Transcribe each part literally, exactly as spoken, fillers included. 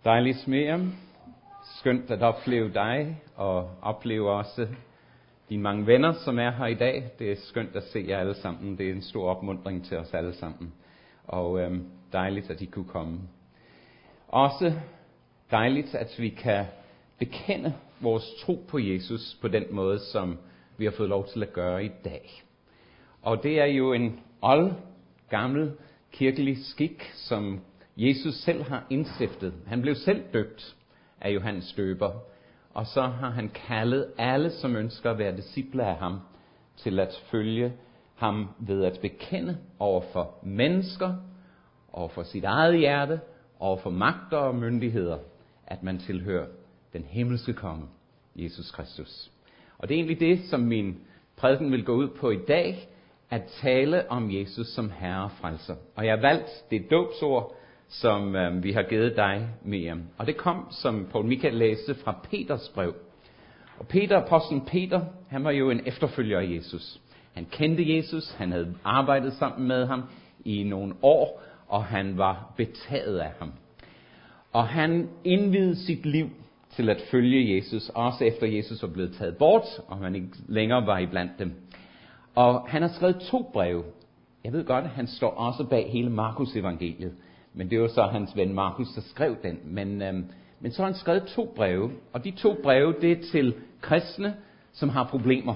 Dejligt Miriam. Skønt at opleve dig, og opleve også dine mange venner, som er her i dag. Det er skønt at se jer alle sammen. Det er en stor opmuntring til os alle sammen. Og øhm, dejligt, at I kunne komme. Også dejligt, at vi kan bekende vores tro på Jesus på den måde, som vi har fået lov til at gøre i dag. Og det er jo en old, gammel kirkelig skik, som Jesus selv har indstiftet. Han blev selv døbt af Johannes Døber, og så har han kaldet alle, som ønsker at være disciple af ham, til at følge ham ved at bekende over for mennesker, over for sit eget hjerte, over for magter og myndigheder, at man tilhører den himmelske konge, Jesus Kristus. Og det er egentlig det, som min prædiken vil gå ud på i dag, at tale om Jesus som herre og frelser. Og jeg har valgt det dåbsord, som øh, vi har givet dig, Miriam. Og det kom, som Paul Michael læste, fra Peters brev. Og Peter, apostlen Peter, han var jo en efterfølger af Jesus. Han kendte Jesus, han havde arbejdet sammen med ham i nogle år, og han var betaget af ham. Og han indvidede sit liv til at følge Jesus, også efter Jesus var blevet taget bort, og han ikke længere var iblandt dem. Og han har skrevet to breve. Jeg ved godt, at han står også bag hele Markus evangeliet. Men det var så hans ven Markus, der skrev den. Men, øhm, men så har han skrevet to breve. Og de to breve, det er til kristne, som har problemer.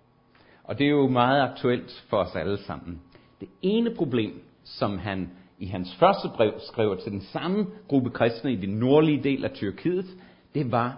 Og det er jo meget aktuelt for os alle sammen. Det ene problem, som han i hans første brev skriver til den samme gruppe kristne i den nordlige del af Tyrkiet, det var: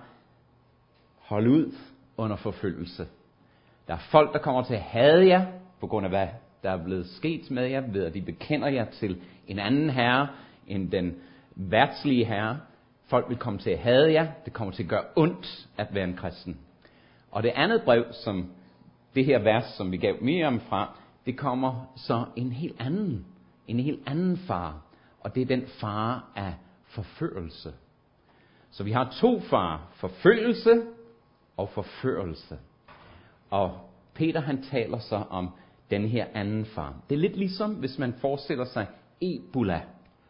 hold ud under forfølgelse. Der er folk, der kommer til at hade jer, på grund af hvad der er blevet sket med jer, ved at de bekender jer til en anden herre end den verdslige herre. Folk vil komme til at hade jer. Det kommer til at gøre ondt at være en kristen. Og det andet brev, som det her vers, som vi gav Miriam fra, det kommer så en helt anden, en helt anden fare. Og det er den fare af forførelse. Så vi har to farer: forfølgelse og forførelse. Og Peter, han taler så om den her anden fare. Det er lidt ligesom, hvis man forestiller sig Ebola,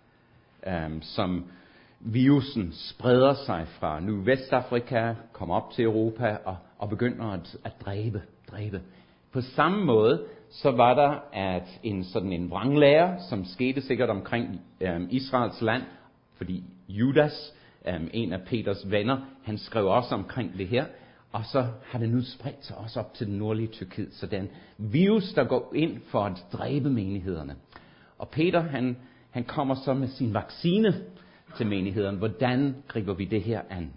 øhm, som virusen spreder sig fra nu Vestafrika, kommer op til Europa og, og begynder at, at dræbe, dræbe. På samme måde, så var der at en sådan en vranglære, som skete sikkert omkring øhm, Israels land, fordi Judas, øhm, en af Peters venner, han skrev også omkring det her. Og så har det nu spredt sig også op til den nordlige Tyrkiet. Så det er en virus, der går ind for at dræbe menighederne. Og Peter, han, han kommer så med sin vaccine til menigheden. Hvordan griber vi det her an?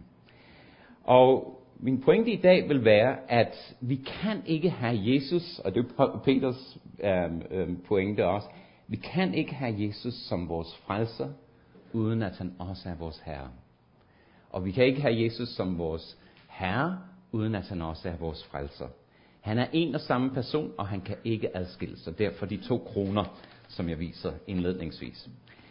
Og min pointe i dag vil være, at vi kan ikke have Jesus, og det er Peters øhm, øhm, pointe også, vi kan ikke have Jesus som vores frelser, uden at han også er vores herre. Og vi kan ikke have Jesus som vores herre, uden at han også er vores frelser. Han er en og samme person, og han kan ikke adskille sig. Derfor de to kroner, som jeg viser indledningsvis.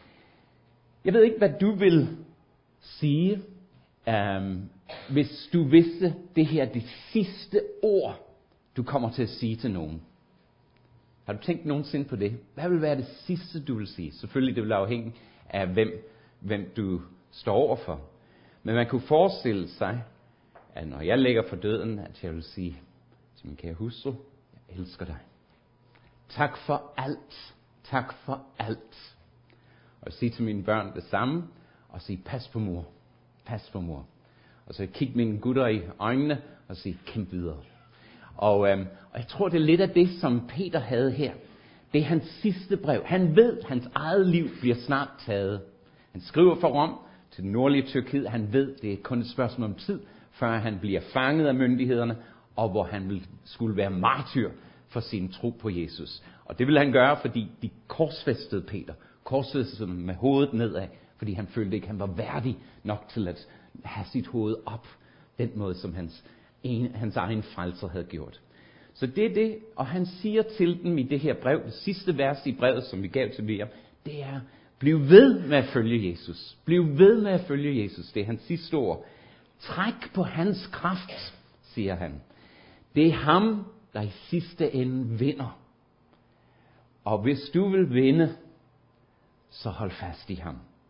Jeg ved ikke, hvad du vil sige, um, hvis du vidste, det her er det sidste ord, du kommer til at sige til nogen. Har du tænkt nogensinde på det? Hvad vil være det sidste, du vil sige? Selvfølgelig, det vil afhænge af, hvem, hvem du står overfor. Men man kunne forestille sig, at når jeg ligger for døden, at jeg vil sige til min kære hustru: jeg elsker dig. Tak for alt. Tak for alt. Og sige til mine børn det samme, og sige: pas på mor. Pas på mor. Og så kigge mine gutter i øjnene, og sige: kæmp videre. Og, øhm, og jeg tror, det er lidt af det, som Peter havde her. Det er hans sidste brev. Han ved, at hans eget liv bliver snart taget. Han skriver fra Rom til den nordlige Tyrkiet. Han ved, det er kun et spørgsmål om tid, før han bliver fanget af myndighederne, og hvor han vil, skulle være martyr for sin tro på Jesus. Og det vil han gøre, fordi de korsfæstede Peter. Korsfæstede med hovedet nedad, fordi han følte ikke, han var værdig nok til at have sit hoved op, den måde, som hans, en, hans egen frelser havde gjort. Så det er det, og han siger til dem i det her brev, det sidste vers i brevet, som vi gav til Miriam, det er: bliv ved med at følge Jesus. Bliv ved med at følge Jesus. Det er hans sidste ord. Træk på hans kraft, siger han. Det er ham, der i sidste ende vinder. Og hvis du vil vinde, så hold fast i ham.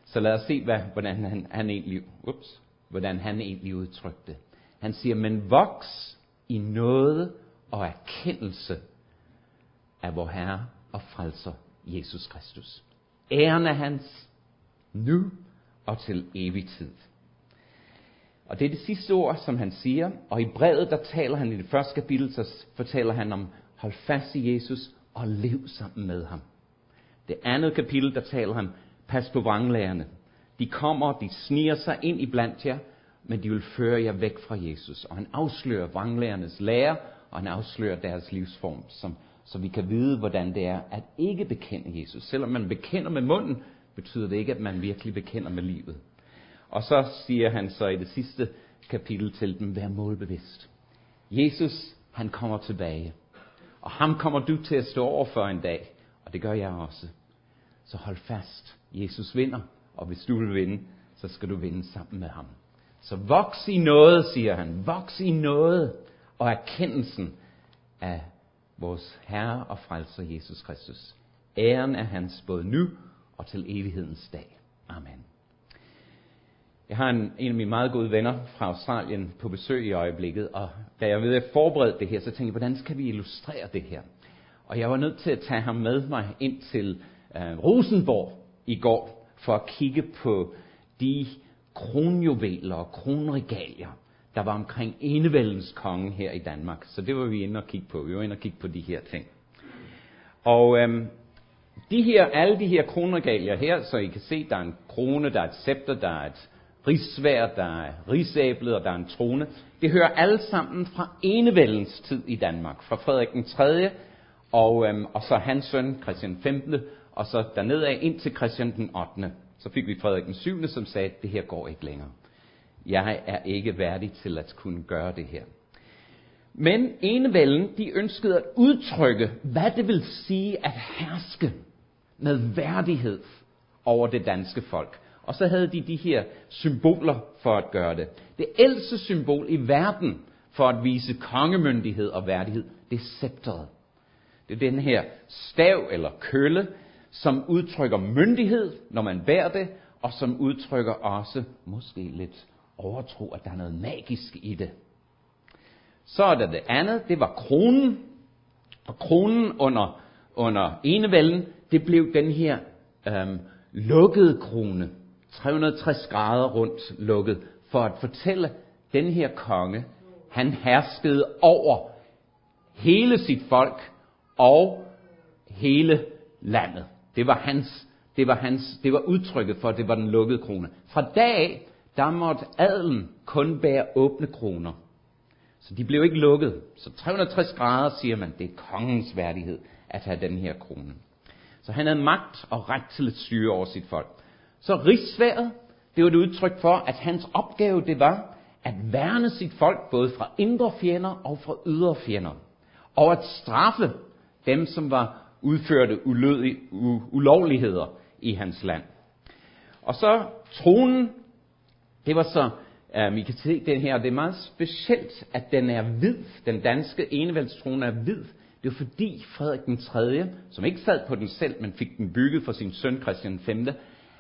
Så lad os se, hvad, hvordan, han, han egentlig, ups, hvordan han egentlig udtrykte. Han siger, men voks i nåde og erkendelse af vor Herre og Frelser Jesus Kristus. Æren er hans nu og til evig tid. Og det er det sidste ord, som han siger. Og i brevet, der taler han i det første kapitel, så fortæller han om, hold fast i Jesus og lev sammen med ham. Det andet kapitel, der taler han, pas på vranglærerne. De kommer, de sniger sig ind i blandt jer, men de vil føre jer væk fra Jesus. Og han afslører vranglærernes lære, og han afslører deres livsform, som, så vi kan vide, hvordan det er at ikke bekende Jesus. Selvom man bekender med munden, betyder det ikke, at man virkelig bekender med livet. Og så siger han så i det sidste kapitel til dem, vær målbevidst. Jesus, han kommer tilbage. Og ham kommer du til at stå over for en dag. Og det gør jeg også. Så hold fast. Jesus vinder. Og hvis du vil vinde, så skal du vinde sammen med ham. Så voks i noget, siger han. Voks i noget. Og erkendelsen af vores Herre og Frelser Jesus Kristus. Æren er hans både nu og til evighedens dag. Amen. Jeg har en, en af mine meget gode venner fra Australien på besøg i øjeblikket, og da jeg ved at forberede det her, så tænkte jeg, hvordan skal vi illustrere det her? Og jeg var nødt til at tage ham med mig ind til øh, Rosenborg i går, for at kigge på de kronjuveler og kronregalier, der var omkring enevældens konge her i Danmark. Så det var vi inde og kigge på. Vi var inde og kigge på de her ting. Og øhm, de her, alle de her kronregalier her, så I kan se, der er en krone, der er et scepter, der er et rigsværd, der er rigsæblet, og der er en trone. Det hører alle sammen fra enevældens tid i Danmark, fra Frederik den tredje, og, øhm, og så hans søn, Christian den femte, og så dernedad ind til Christian den ottende. Så fik vi Frederik den syvende, som sagde, at det her går ikke længere. Jeg er ikke værdig til at kunne gøre det her. Men enevælden, de ønskede at udtrykke, hvad det vil sige at herske med værdighed over det danske folk. Og så havde de de her symboler for at gøre det. Det ældste symbol i verden for at vise kongemyndighed og værdighed, det er scepteret. Det er den her stav eller kølle, som udtrykker myndighed, når man bærer det, og som udtrykker også måske lidt overtro, at der er noget magisk i det. Så er der det andet, det var kronen. Og kronen under, under enevælden, det blev den her øhm, lukkede krone. tre hundrede og tres grader rundt lukket, for at fortælle, den her konge, han herskede over hele sit folk og hele landet. Det var hans, det var hans, det var udtrykket for, at det var den lukkede krone. Fra dag af, der måtte adelen kun bære åbne kroner. Så de blev ikke lukket. Så tre hundrede og tres grader, siger man, det er kongens værdighed at have den her krone. Så han havde magt og ret til at styre over sit folk. Så rigsværet, det var et udtryk for, at hans opgave det var at værne sit folk både fra indre fjender og fra ydre fjender. Og at straffe dem, som var udførte ulødige, u, ulovligheder i hans land. Og så tronen, det var så, um, I kan se den her, det er meget specielt, at den er hvid. Den danske enevældstrone er hvid. Det er fordi Frederik den tredje, som ikke sad på den selv, men fik den bygget for sin søn Christian den femte,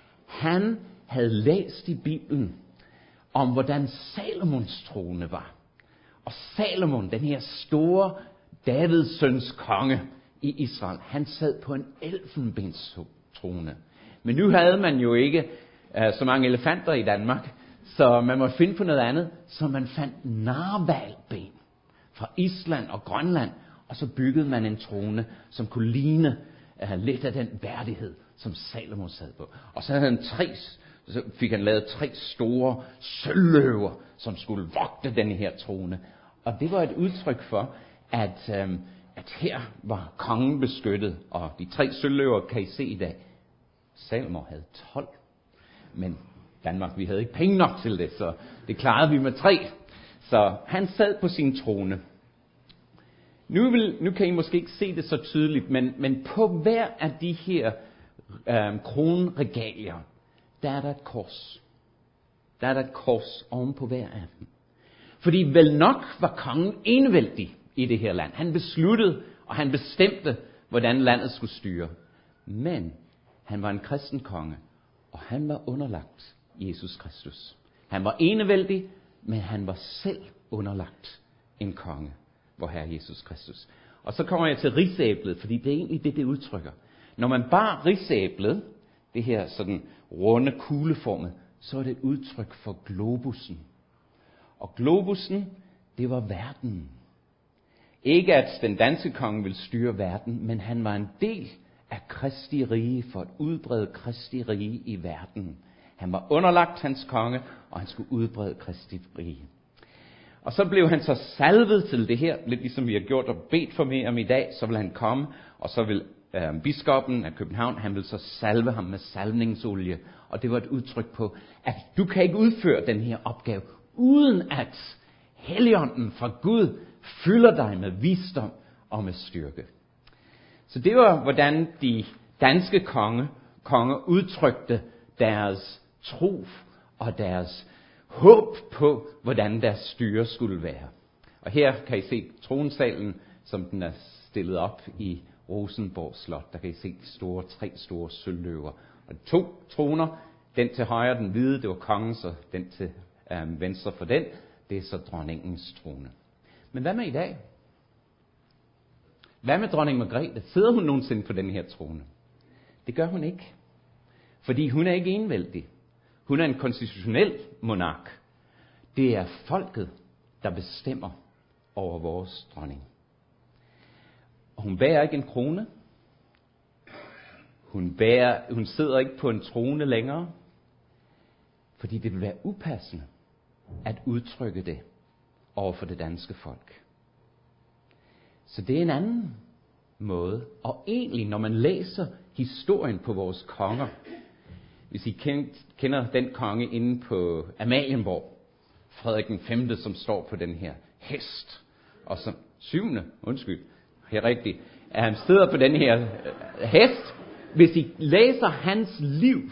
han havde læst i Bibelen om, hvordan Salomons trone var. Og Salomon, den her store Davids søns konge i Israel, han sad på en elfenbenstrone. Men nu havde man jo ikke uh, så mange elefanter i Danmark, så man måtte finde på noget andet, så man fandt narhvalben fra Island og Grønland, og så byggede man en trone, som kunne ligne uh, lidt af den værdighed, som Salomon sad på. Og så havde han tre, så fik han lavet tre store sølvløver, som skulle vogte den her trone. Og det var et udtryk for, at, øhm, at her var kongen beskyttet. Og de tre sølvløver kan I se i dag. Salomon havde tolv. Men Danmark, vi havde ikke penge nok til det, så det klarede vi med tre. Så han sad på sin trone. Nu, vil, nu kan I måske ikke se det så tydeligt, men, men på hver af de her øhm, kronregalier, der er der et kors. Der er der et kors oven på hver af dem. Fordi vel nok var kongen enevældig i det her land. Han besluttede, og han bestemte, hvordan landet skulle styre. Men han var en kristen konge, Og han var underlagt Jesus Kristus. Han var enevældig, men han var selv underlagt en konge, vor Herre Jesus Kristus. Og så kommer jeg til rigsæblet, fordi det er egentlig det, det udtrykker. Når man bar rigsæblet, det her sådan runde kugleformet, så er det et udtryk for globussen. Og globussen, det var verden. Ikke at den danske konge ville styre verden, men han var en del af Kristi rige for at udbrede Kristi rige i verden. Han var underlagt hans konge, og han skulle udbrede Kristi rige. Og så blev han så salvet til det her, lidt ligesom vi har gjort og bedt for mere om i dag, så vil han komme, og så vil øh, biskoppen af København, han vil så salve ham med salvningsolie. Og det var et udtryk på, at du kan ikke udføre den her opgave, uden at Helligånden fra Gud fylder dig med visdom og med styrke. Så det var, hvordan de danske konge, konger udtrykte deres tro og deres håb på, hvordan deres styre skulle være. Og her kan I se tronsalen, som den er stillet op i Rosenborg Slot. Der kan I se de store, tre store sølvløver. Og to troner, den til højre, den hvide, det var kongens, og den til øh, venstre for den, det er så dronningens trone. Men hvad med i dag? Hvad med dronning Margrethe? Sidder hun nogensinde på den her trone? Det gør hun ikke. Fordi hun er ikke enevældig. Hun er en konstitutionel monark. Det er folket, der bestemmer over vores dronning. Og hun bærer ikke en krone. Hun, bærer, hun sidder ikke på en trone længere. Fordi det vil være upassende at udtrykke det over for det danske folk. Så det er en anden måde. Og egentlig, når man læser historien på vores konger, hvis I kender den konge inde på Amalienborg, Frederik den femte, som står på den her hest, og som syvende, undskyld, helt rigtigt, at han sidder på den her hest. Hvis I læser hans liv,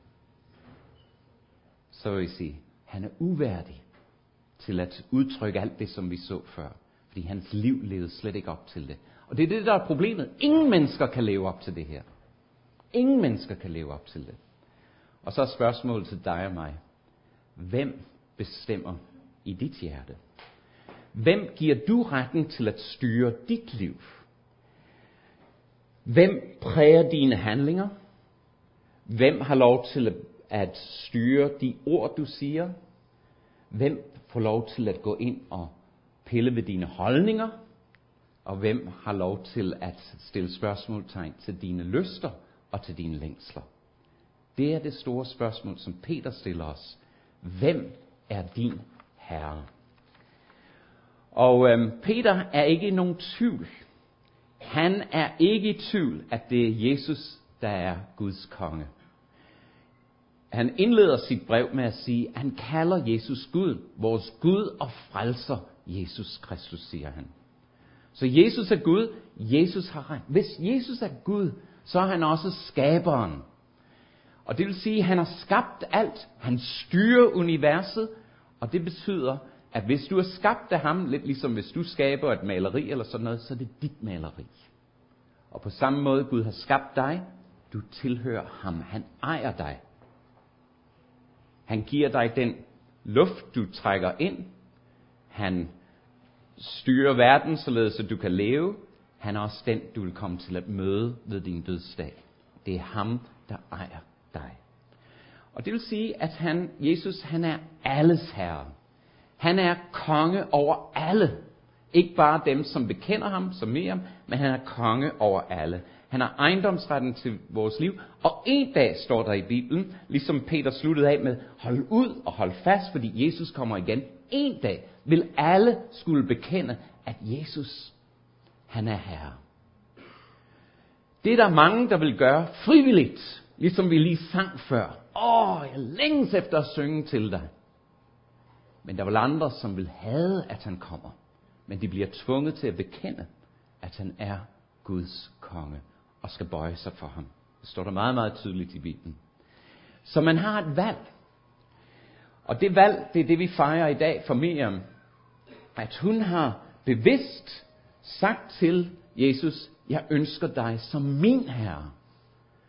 så vil I sige, han er uværdig til at udtrykke alt det, som vi så før. Fordi hans liv levede slet ikke op til det. Og det er det, der er problemet. Ingen mennesker kan leve op til det her. Ingen mennesker kan leve op til det. Og så er spørgsmålet til dig og mig. Hvem bestemmer i dit hjerte? Hvem giver du retten til at styre dit liv? Hvem præger dine handlinger? Hvem har lov til at styre de ord, du siger? Hvem får lov til at gå ind og pille ved dine holdninger? Og hvem har lov til at stille spørgsmålstegn til dine lyster og til dine længsler? Det er det store spørgsmål, som Peter stiller os. Hvem er din herre? Og øhm, Peter er ikke i nogen tvivl. Han er ikke i tvivl, at det er Jesus, der er Guds konge. Han indleder sit brev med at sige, at han kalder Jesus Gud, vores Gud og frelser Jesus Kristus, siger han. Så Jesus er Gud, Jesus har ret. Hvis Jesus er Gud, så er han også skaberen. Og det vil sige, at han har skabt alt, han styrer universet, og det betyder, at hvis du er skabt af ham, lidt ligesom hvis du skaber et maleri eller sådan noget, så er det dit maleri. Og på samme måde, Gud har skabt dig, du tilhører ham, han ejer dig. Han giver dig den luft, du trækker ind. Han styrer verden, således at du kan leve. Han er også den, du vil komme til at møde ved din dødsdag. Det er ham, der ejer dig. Og det vil sige, at han, Jesus, han er alles herre. Han er konge over alle. Ikke bare dem, som bekender ham, som Miriam, men han er konge over alle. Han har ejendomsretten til vores liv. Og en dag står der i Bibelen, ligesom Peter sluttede af med, hold ud og hold fast, fordi Jesus kommer igen. En dag vil alle skulle bekende, at Jesus, han er herre. Det er der mange, der vil gøre frivilligt, ligesom vi lige sang før. Åh, jeg længes efter at synge til dig. Men der vil andre, som vil hade, at han kommer. Men de bliver tvunget til at bekende, at han er Guds konge og skal bøje sig for ham. Det står der meget, meget tydeligt i Bibelen. Så man har et valg. Og det valg, det er det, vi fejrer i dag for Miriam. At hun har bevidst sagt til Jesus, jeg ønsker dig som min herre.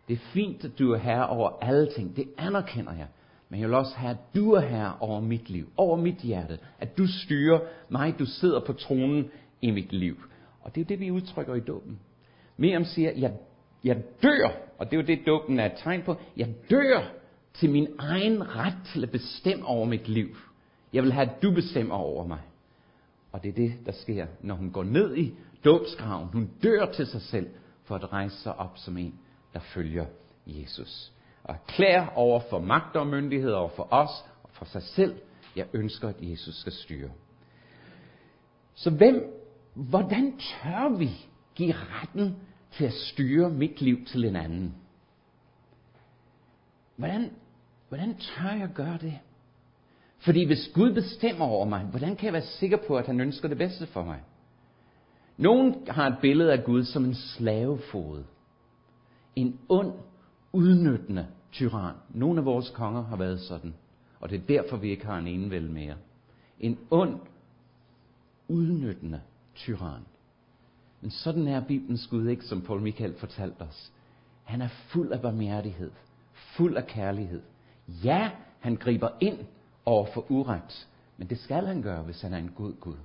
Det er fint, at du er herre over alle ting. Det anerkender jeg. Men jeg vil også have, at du er herre over mit liv, over mit hjerte. At du styrer mig, du sidder på tronen i mit liv. Og det er jo det, vi udtrykker i dåben. Miriam siger, jeg, jeg dør, og det er jo det, dåben er et tegn på. Jeg dør til min egen ret til at bestemme over mit liv. Jeg vil have, at du bestemmer over mig. Og det er det, der sker, når hun går ned i dåbsgraven. Hun dør til sig selv for at rejse sig op som en, der følger Jesus. Og erklærer over for magt og myndighed, over for os og for sig selv. Jeg ønsker, at Jesus skal styre. Så hvem, hvordan tør vi give retten til at styre mit liv til en anden? Hvordan, hvordan tør jeg gøre det? Fordi hvis Gud bestemmer over mig, hvordan kan jeg være sikker på, at han ønsker det bedste for mig? Nogen har et billede af Gud som en slavefod. En ond, udnyttende tyran. Nogle af vores konger har været sådan. Og det er derfor, vi ikke har en enevælde mere. En ond, udnyttende tyran. Men sådan er Bibelens Gud ikke, som Paul Michael fortalte os. Han er fuld af barmhjertighed. Fuld af kærlighed. Ja, han griber ind over for uret. Men det skal han gøre, hvis han er en god Gud.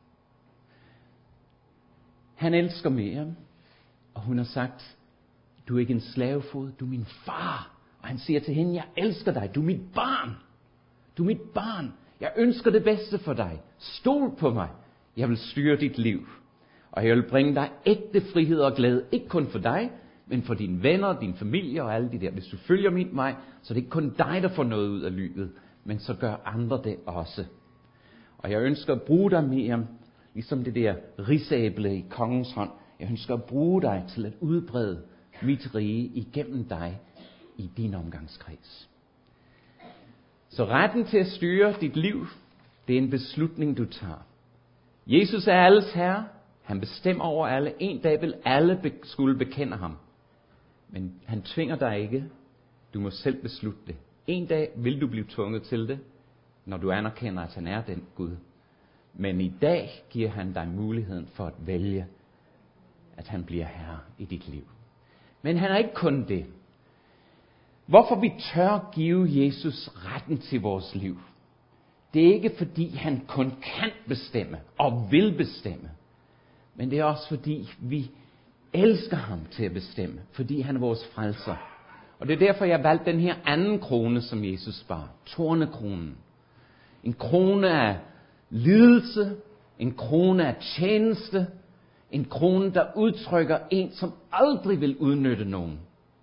Han elsker Miriam. Og hun har sagt, du er ikke en slavefod, du er min far. Og han siger til hende, jeg elsker dig, du er mit barn. Du er mit barn. Jeg ønsker det bedste for dig. Stol på mig. Jeg vil styre dit liv. Og jeg vil bringe dig ægte frihed og glæde. Ikke kun for dig, men for dine venner, din familie og alle de der. Hvis du følger mit mig, så er det ikke kun dig, der får noget ud af livet. Men så gør andre det også. Og jeg ønsker at bruge dig, Miriam, ligesom det der risæble i kongens hånd. Jeg ønsker at bruge dig til at udbrede mit rige igennem dig i din omgangskreds. Så retten til at styre dit liv, det er en beslutning, du tager. Jesus er alles herre. Han bestemmer over alle. En dag vil alle be- skulle bekende ham. Men han tvinger dig ikke. Du må selv beslutte det. En dag vil du blive tvunget til det, når du anerkender, at han er den Gud. Men i dag giver han dig muligheden for at vælge, at han bliver herre i dit liv. Men han er ikke kun det. Hvorfor vi tør give Jesus retten til vores liv, det er ikke fordi han kun kan bestemme og vil bestemme. Men det er også fordi vi elsker ham til at bestemme. Fordi han er vores frelser. Og det er derfor jeg valgte den her anden krone, som Jesus bar. Tornekronen. En krone af lidelse. En krone af tjeneste. En krone, der udtrykker en, som aldrig vil udnytte nogen.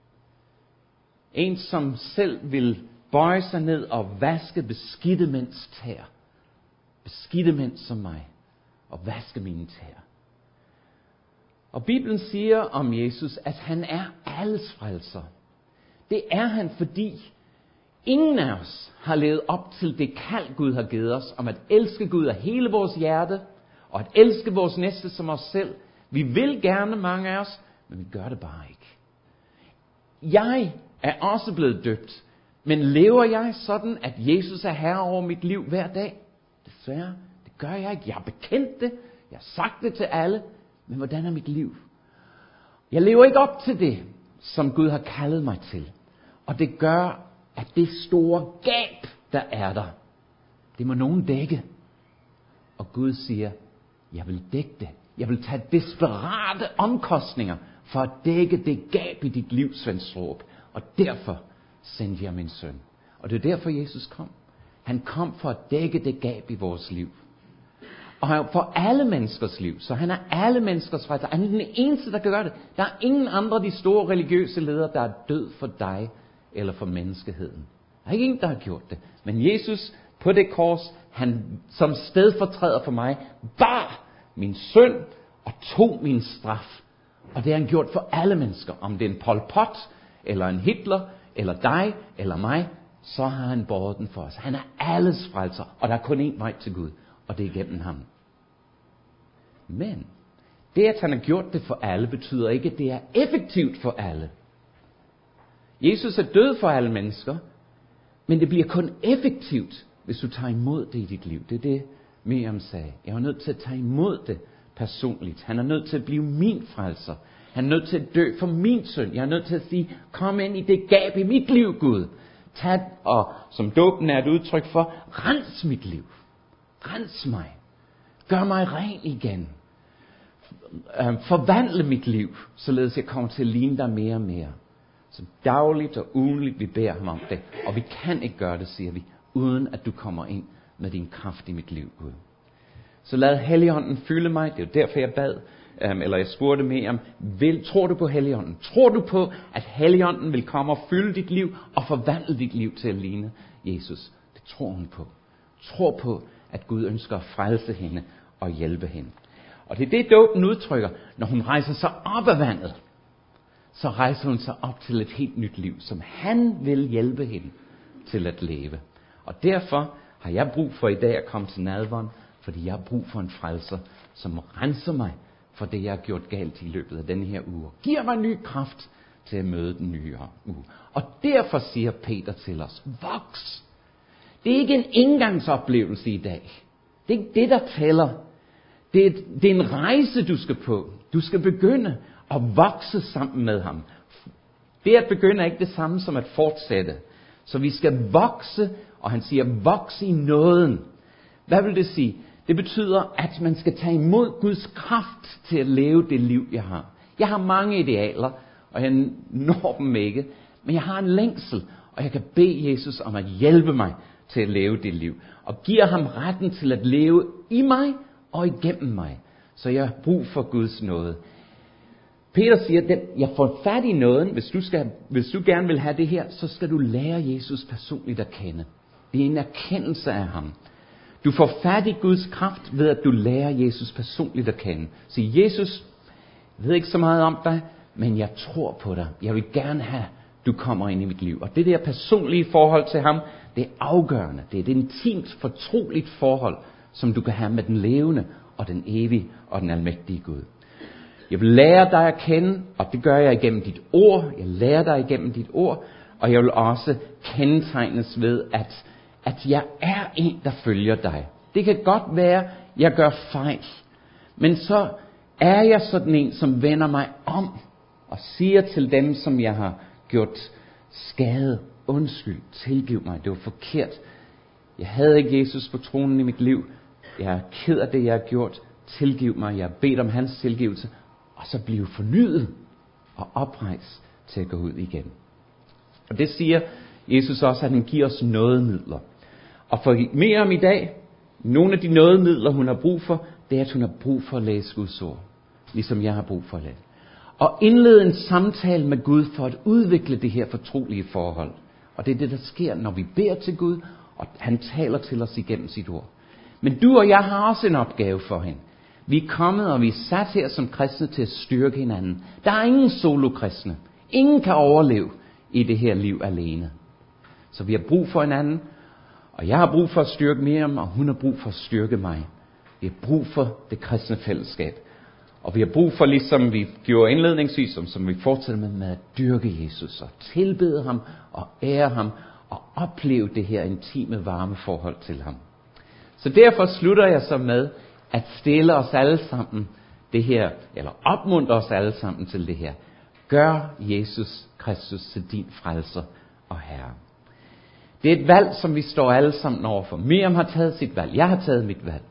En, som selv vil bøje sig ned og vaske beskidte mænds tær. Beskidte mænd som mig. Og vaske mine tær. Og Bibelen siger om Jesus, at han er alles frelser. Det er han, fordi ingen af os har levet op til det kald, Gud har givet os, om at elske Gud af hele vores hjerte, og at elske vores næste som os selv. Vi vil gerne, mange af os, men vi gør det bare ikke. Jeg er også blevet døbt, men lever jeg sådan, at Jesus er herre over mit liv hver dag? Desværre, det gør jeg ikke. Jeg har bekendt det, jeg har sagt det til alle, men hvordan er mit liv? Jeg lever ikke op til det, som Gud har kaldet mig til. Og det gør, at det store gab, der er der, det må nogen dække. Og Gud siger, jeg vil dække det. Jeg vil tage desperate omkostninger for at dække det gab i dit liv, Svend Straarup. Og derfor sendte jeg min søn. Og det er derfor Jesus kom. Han kom for at dække det gab i vores liv. Og for alle menneskers liv. Så han er alle menneskers frelser. Han er den eneste, der kan gøre det. Der er ingen andre de store religiøse ledere, der er død for dig eller for menneskeheden. Der er ikke ingen, der har gjort det. Men Jesus på det kors, han som stedfortræder for mig, bar min synd og tog min straf. Og det har han gjort for alle mennesker. Om det er en Pol Pot, eller en Hitler, eller dig, eller mig, så har han båret den for os. Han er alles frelser, og der er kun én vej til Gud. Og det er gennem ham. Men det, at han har gjort det for alle, betyder ikke, at det er effektivt for alle. Jesus er død for alle mennesker, men det bliver kun effektivt, hvis du tager imod det i dit liv. Det er det, Miriam sagde. Jeg er nødt til at tage imod det personligt. Han er nødt til at blive min frelser. Han er nødt til at dø for min synd. Jeg er nødt til at sige, kom ind i det gab i mit liv, Gud. Tag, og som dåben er et udtryk for, rens mit liv. Rens mig. Gør mig ren igen. Forvandle mit liv, således jeg kommer til at ligne dig mere og mere. Så dagligt og ugenligt vi beder ham om det. Og vi kan ikke gøre det, siger vi, uden at du kommer ind med din kraft i mit liv, Gud. Så lad Helligånden fylde mig. Det er jo derfor jeg bad, um, eller jeg spurgte mere om, vil, tror du på Helligånden? Tror du på, at Helligånden vil komme og fylde dit liv og forvandle dit liv til at ligne Jesus? Det tror hun på. Tror på, at Gud ønsker at frelse hende og hjælpe hende. Og det er det, dåben udtrykker. Når hun rejser sig op af vandet, så rejser hun sig op til et helt nyt liv, som han vil hjælpe hende til at leve. Og derfor har jeg brug for i dag at komme til nadveren, fordi jeg har brug for en frelser, som renser mig for det, jeg har gjort galt i løbet af denne her uge. Giver mig ny kraft til at møde den nye uge. Og derfor siger Peter til os, voks. Det er ikke en engangsoplevelse i dag. Det er ikke det, der tæller. Det er, det er en rejse, du skal på. Du skal begynde at vokse sammen med ham. Det at begynde er ikke det samme som at fortsætte. Så vi skal vokse, og han siger, vokse i nåden. Hvad vil det sige? Det betyder, at man skal tage imod Guds kraft til at leve det liv, jeg har. Jeg har mange idealer, og jeg når dem ikke. Men jeg har en længsel, og jeg kan bede Jesus om at hjælpe mig til at leve det liv. Og giver ham retten til at leve i mig og igennem mig. Så jeg har brug for Guds nåde. Peter siger, at jeg får fat i nåden. Hvis du, skal, hvis du gerne vil have det her, så skal du lære Jesus personligt at kende. Det er en erkendelse af ham. Du får fat i Guds kraft ved, at du lærer Jesus personligt at kende. Så Jesus, jeg ved ikke så meget om dig, men jeg tror på dig. Jeg vil gerne have, du kommer ind i mit liv. Og det der personlige forhold til ham, det er afgørende. Det er et intimt, fortroligt forhold, som du kan have med den levende og den evige og den almægtige Gud. Jeg vil lære dig at kende, og det gør jeg igennem dit ord. Jeg lærer dig igennem dit ord, og jeg vil også kendetegnes ved, at, at jeg er en, der følger dig. Det kan godt være, jeg gør fejl, men så er jeg sådan en, som vender mig om og siger til dem, som jeg har gjort skade, undskyld, tilgiv mig, det var forkert. Jeg havde ikke Jesus på tronen i mit liv. Jeg er ked af det, jeg har gjort. Tilgiv mig, jeg har bedt om hans tilgivelse. Og så blive fornyet og oprejst til at gå ud igen. Og det siger Jesus også, at han giver os nådemidler. Og for mere om i dag, nogle af de nådemidler, hun har brug for, det er, at hun har brug for at læse Guds ord. Ligesom jeg har brug for at læse. Og indlede en samtale med Gud for at udvikle det her fortrolige forhold. Og det er det, der sker, når vi beder til Gud, og han taler til os igennem sit ord. Men du og jeg har også en opgave for hende. Vi er kommet, og vi er sat her som kristne til at styrke hinanden. Der er ingen solo-kristne. Ingen kan overleve i det her liv alene. Så vi har brug for hinanden, og jeg har brug for at styrke Miriam, og hun har brug for at styrke mig. Vi har brug for det kristne fællesskab. Og vi har brug for, ligesom vi gjorde indledningsvis, som, som vi fortsætter med, med at dyrke Jesus, og tilbede ham, og ære ham, og opleve det her intime, varme forhold til ham. Så derfor slutter jeg så med at stille os alle sammen det her, eller opmuntre os alle sammen til det her. Gør Jesus Kristus til din frelser og herre. Det er et valg, som vi står alle sammen overfor. Miriam har taget sit valg. Jeg har taget mit valg.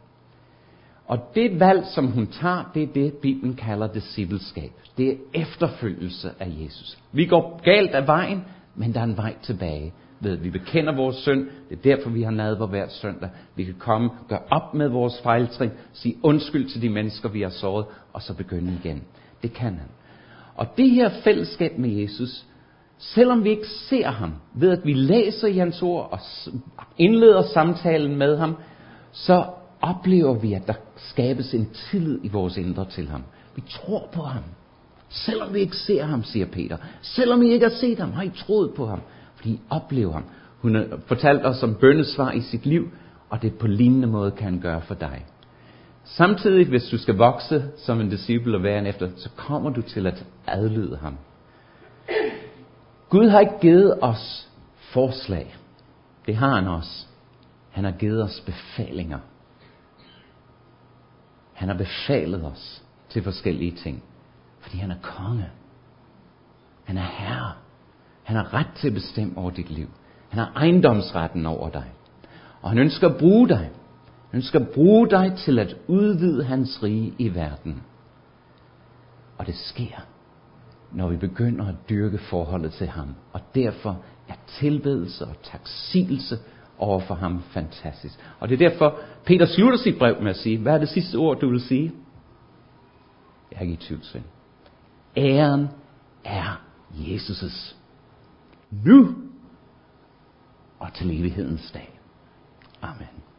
Og det valg, som hun tager, det er det, Bibelen kalder discipleskab. Det er efterfølgelse af Jesus. Vi går galt af vejen, men der er en vej tilbage. Ved, vi bekender vores synd. Det er derfor, vi har nadver hver søndag. Vi kan komme, gøre op med vores fejltrin, sige undskyld til de mennesker, vi har såret, og så begynde igen. Det kan han. Og det her fællesskab med Jesus, selvom vi ikke ser ham, ved at vi læser i hans ord og indleder samtalen med ham, så oplever vi, at der skabes en tillid i vores indre til ham. Vi tror på ham. Selvom vi ikke ser ham, siger Peter. Selvom I ikke har set ham, har I troet på ham. Fordi I oplever ham. Hun har fortalt os om bønnesvar i sit liv, og det på lignende måde kan han gøre for dig. Samtidig, hvis du skal vokse som en disciple og være en efter, så kommer du til at adlyde ham. Gud har ikke givet os forslag. Det har han også. Han har givet os befalinger. Han har befalet os til forskellige ting. Fordi han er konge. Han er herre. Han har ret til at bestemme over dit liv. Han har ejendomsretten over dig. Og han ønsker at bruge dig. Han ønsker at bruge dig til at udvide hans rige i verden. Og det sker, når vi begynder at dyrke forholdet til ham. Og derfor er tilbedelse og taksigelse over for ham fantastisk. Og det er derfor, Peter slutter sit brev med at sige, hvad er det sidste ord, du vil sige? Jeg er ikke i tvivl, Svend. Æren er Jesus' nu og til evighedens dag. Amen.